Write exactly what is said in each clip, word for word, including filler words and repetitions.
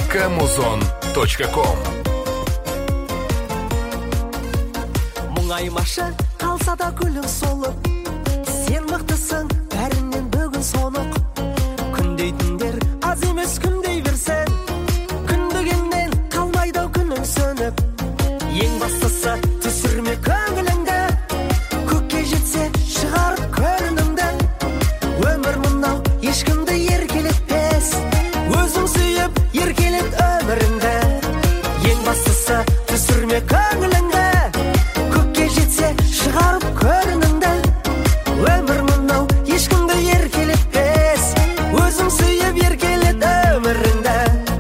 собака музон точка ком. Мұңаймашы қалса да гүлің солып, сен мықтысың бәрінен бүгін соңық. Күндей түндер аз емес күндей берсең, күндігеннен қалмайды күнің сөніп. Ең бастысы түсірме көңіліңді, көкке жетсе шығарып көрініңді. Өмір мынау ешкімді еркелетпес, өзің сүйіп еркелет өміріңді. Ең бастысы түсірме көңіліңді, көкке жетсе шығарып көрініңді. Өмір мынау ешкімді еркелетпес, өзің сүйіп еркелет өміріңді.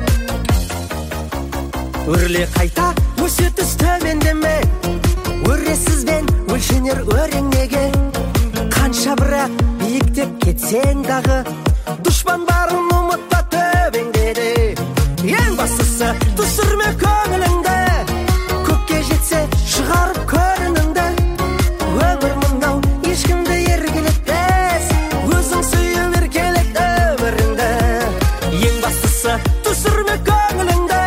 Өрле қайта өсет төмендеме, өресізбен өлшенер өрең неге. Қанша бірақ биіктеп кетсең дағы, дұшпан барын ұмытпа төбеңде де. Ең бастысы түсірме көңіліңді, көкке жетсе шығарып көрініңді. Өмір мынау ешкімді еркелетпес, өзің сүйіп еркелет өміріңді. Ең бастысы түсірме көңіліңді,